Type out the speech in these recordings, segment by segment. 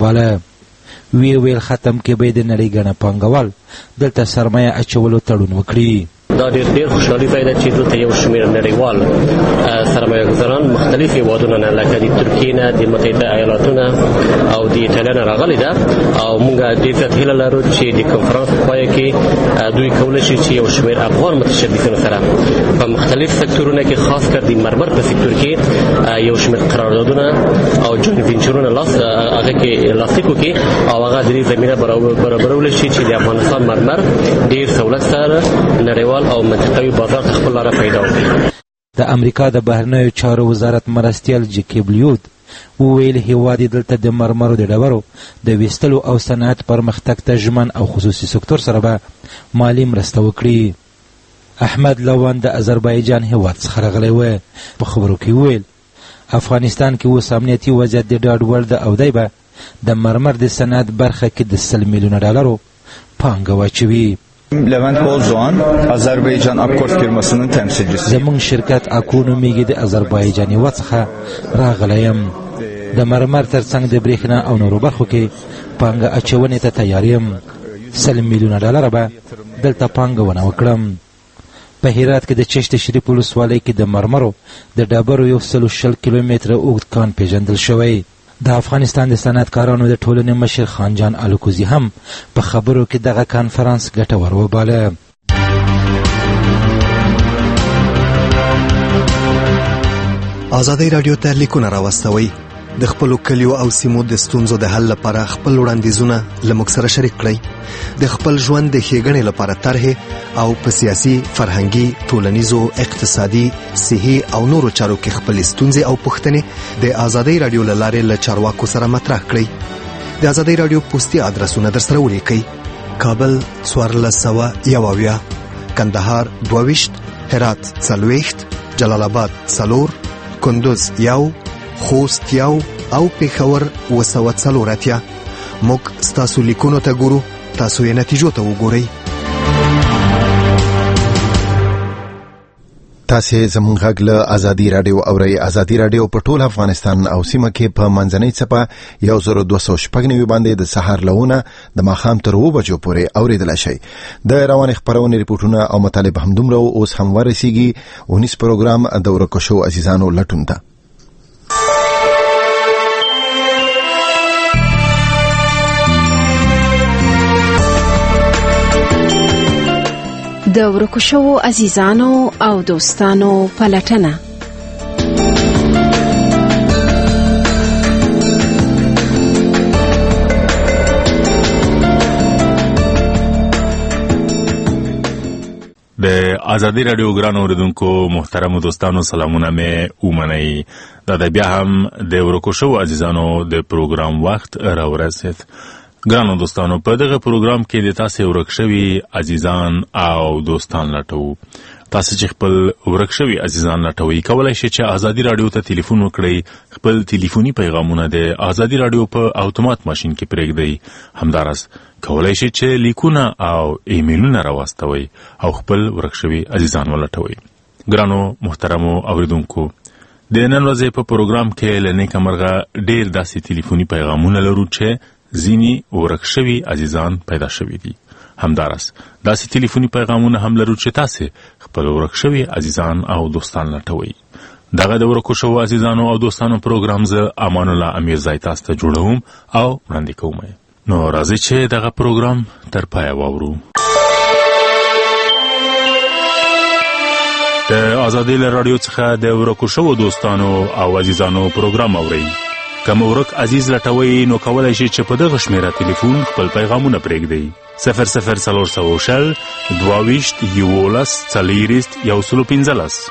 وباله. ویل ختم کې به د نړۍ ګڼه پانګوال دلته سرمایه اچولو تړون وکړي. دا ډېر خوشحالي پیدا چې دلته یو شمېر نړیوال سرمایه‌ګذاران مختلف هېوادونه نه لکه د ترکیې نه، د متحده ایالاتونه او د ایټالیا نه راغلي ده او موږ ډېر زیات هیله لرو چې د کنفرانس په پای کې دوی کولی شي چې یو شمېر افغان متشبثینو سره په مختلف سکتورونو کې خاص کر د مرمر په سکتور کې یو شمېر قراردادونه او جوینټ وینچرونه هغه کې لاسلیک وکړي او هغه د دې زمینه برابرولی شي چې د افغانستان مرمر ډېر سهولت سره نړیوال او منطقوي بازار ته خپل لاره پیدا کړي. د امریکا د بهرنیو چارو وزارت مرستیال جیکب لیود وویل هیواد دلته د مرمرو د ډبرو د ویستلو او صنعت پرمختګ ته ژمن او خصوصي سکتور سره به مالی مرسته وکړي. احمد لوان د آذربایجان هیواد څخه راغلی و. په خبرو کې وویل افغانستان کې اوس امنیتي وضعیت د ډاډ وړ ده او دی به د مرمر د صنعت برخه کې د 100 میلیونه ډالرو پانګه واچوي. Levent Bolzoğan, Azerbaycan Akkor firmasının temsilcisi. زمون شرکت اکو نومیږي د آذربایجان هیواد څخه راغلی یم. د مرمر ترڅنګ د برېښنا او نورو برخو کې پانګه اچونې ته تیار یم. 100 میلیونه ډالر به دلته پانګونه وکړم. په هرات کې د چشت شریف ولسوالۍ کې د مرمرو د ډبرو 120 کیلومتره اوږد کان پیژندل شوی. د افغانستان د صنعتکارانو د ټولنې مشر خانجان الکوزي هم په خبرو کې دغه کانفرانس ګټور وباله. ازادي رادیو ته لیکونه راوستوئ. د خپلو کلیو او سیمو د ستونزو د حل لپاره خپل وړاندیزونه له موږ سره شریک کړئ. د خپل ژوند د ښېګڼې لپاره طرحې او په سیاسي، فرهنګي، ټولنیزو، اقتصادي، صحي او نورو چارو کې خپلې ستونزې او پوښتنې د ازادي رادیو له لارې له چارواکو سره مطرح کړئ. د ازادي رادیو پوسټي ادرسونه درسره ولیکئ: کابل 1401، کندهار 22، هرات 40، جلال آباد 4، کندوز 1، خوست 1 او پېښور 240. موږ ستاسو لیکونو ته ګورو، تاسو یې نتیجو ته وګورئ. تاسې زموږ غږ له ازادي رادیو اورئ. ازادي رادیو په ټول افغانستان او سیمه کې په منځنۍ څپه 1290 باندې د سهار لهونه د ماښام تر 2 بجو پورې اورېدلی شئ. د روانې خپرونې ریپورټونه او مطالب همدومره اوس هم ورسیږي. ونیس پروګرام د ورکو شو عزیزانو لټون ته. د ورکو شوو عزیزانو او دوستانو پلټنه. د ازادي رادیو ګران اوریدونکو محترم دوستانو سلامونه مې ومنئ. دا د بیا هم د ورکو شوو عزیزانو د پروګرام وخت راورسید. ګرانو دوستانو، په دغه پروګرام کې د تاسې ورک شوي عزیزان او دوستان لټوو. تاسې چې خپل ورک شوي عزیزان لټوئ، کولی شئ چې ازادي رادیو ته تلیفون وکړئ. خپل تلیفوني پیغامونه د ازادي رادیو په اتومات ماشین کې پرېږدئ. همداراز کولی شئ چې لیکونه او ایمیلونه راواستوئ او خپل ورک شوي عزیزان ولټوئ. ګرانو محترمو اوریدونکو، د نن ورځې په پروګرام کې له نیکه مرغه ډېر داسې تلیفوني پیغامونه لرو چې ځینې ورک شوي عزیزان پیدا شوي دي. همداراز داسې تلیفوني پیغامونه هم لرو چې تاسې خپل ورک شوي عزیزان او دوستان لټوئ. دغه د ورکو شوو عزیزانو او دوستانو پروګرام زه امان الله امیرزی تاسو ته جوړوم او وړاندې کوم. نو راځئ چې دغه پروګرام تر پایه واورو. د ازادي رادیو څخه د ورکو شوو دوستانو او عزیزانو پروګرام اورئ. که مو ورک عزیز لټوئ نو کولی شئ چې په دغه شمېره تلیفون خپل پیغامونه پرېږدئ: 00420 22 11 40 115.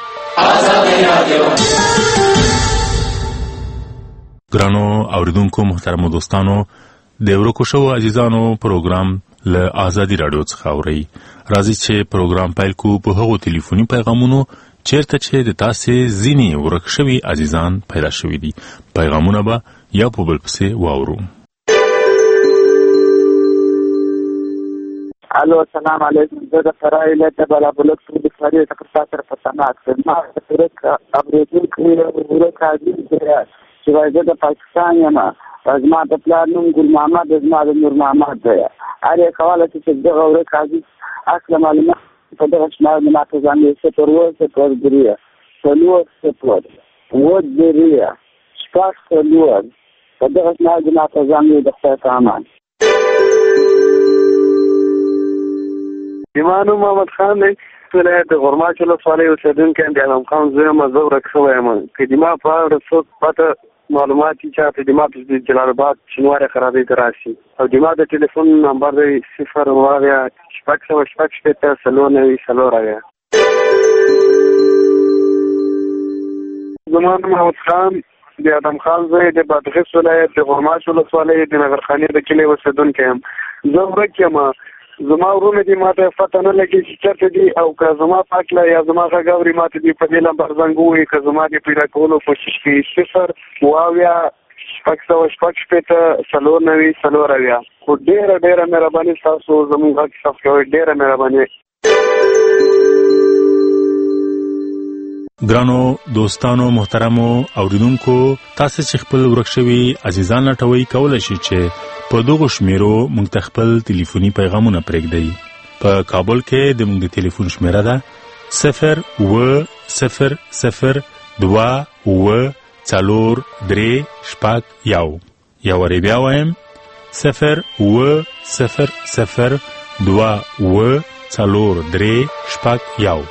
ګرانو اوریدونکو محترمو دوستانو، د ورکو شوو عزیزانو پروګرام له ازادي رادیو څخه اورئ. راځئ چې پروګرام پیل کړو په هغو تلیفوني پیغامونو چیرته چې د تاسې ځینې ورک شوي عزیزان پیدا شوي دي. پیغامونه به یو په بل پسې واورو. الو، السلام علیکم. زه د فراه ولایت د بالابلوک ولسوالۍ څخه تاسو ته پښتنه اکثر ما د ورک اوریدونکو ورک عزیز چې زه د پاکستان یم، زما د پلار نوم ګل محمد، زما د نور محمد دی. هر یې کولی شي چې دغه ورځ حاجي اصل معلومات په دغه شمار د ماته ځانګړي 0-0-3 4-0-0 ودریا شپږ څلور په دغه شمار د ماته ځانګړي د خدای په امان. زما نوم محمد خان دی، ولایت د غرماچ ولسوالۍ اوسېدونکی یم. د ادم خان زوی یم، زه ورک شوی یم. که د ما په اړه څوک پته معلومات وي چاته د ما په جلال آباد شینوارې خرابۍ ته راشي، او د ما د ټلیفون نمبر دی 0-6-4-4. زما نوم محمد خان د ادم خان زوی د بادغیس ولایت د غرماچ ولسوالۍ د نغرخانې د کلي اوسېدونکی یم. زه ورک یم. زما ورونه دي ماته پته نه لګي چې چېرته دي، او که زما پاکله یا زما غږ اوري ماته دي په دې نمبر زنګ ووایي. که زما د پیدا کولو کوشش کوي 0-6-4-4 خو ډېره مهرباني ستاسو زموږ غږ ثبت کوئ، ډېره مهرباني. ګرانو دوستانو محترمو اوریدونکو، تاسو چې خپل ورک شوي عزیزان لټوي کولی شئ چې په دغو شمیرو موږ ته خپل ټلیفوني پیغامونه پرېږدئ. په کابل کې د موږ د ټلیفون شمیره ده 0-0-0-2-4-3-1. یو وارې بیا وایم 0-0-0-2-4-3-1.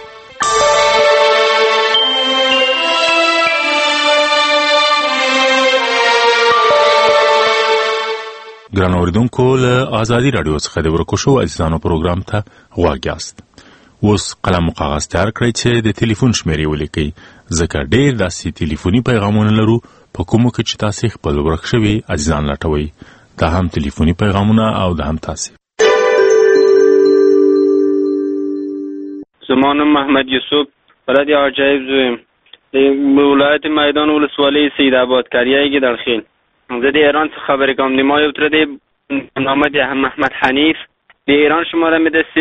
ګران اوریدونکو، له آزادي راډیو څخه د ورکو شوو عزیزانو پروګرام ته غوږ یاست. اوس قلم او کاغذ تیار کړئ چې د ټلیفون شمیرې ولیکئ، ځکه ډېر داسې ټلیفوني پیغامونه لرو په کومو کې چې تاسې خپل ورک شوي عزیزان لټوئ. دا هم ټلیفوني پیغامونه او دا هم تاسې. زما نوم محمد یوسف، ولد عجایب زویم، د ولایت میدان ولسوالۍ سید آباد کریه گدرخیل. زه د ایران څخه خبرې کوم. د ما یو تره دی نامه دی محمد حنیف. د ایران شماره مې ده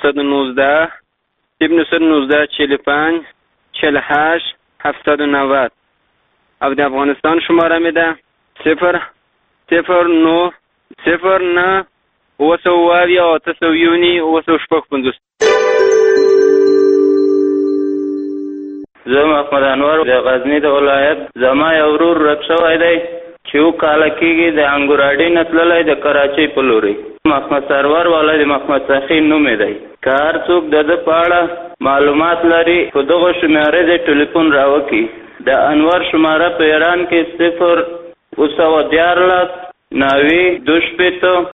0-919-45-48-790 او د افغانستان شماره مې ده 0-0-9-8-8-9-850. زه محمد انور د غزنی د ولایت. زما یو ورور ورک شوی دی چې و کاله کېږي، د انګوراډي نه تللی د کراچۍ په لوري. محمد سرور والا د محمد سخي نوم دی. که هر څوک د ده په اړه معلومات لري په دغو شمارې د ټلیفون راوکړي. د انور شماره په ایران کې 0-914-90-2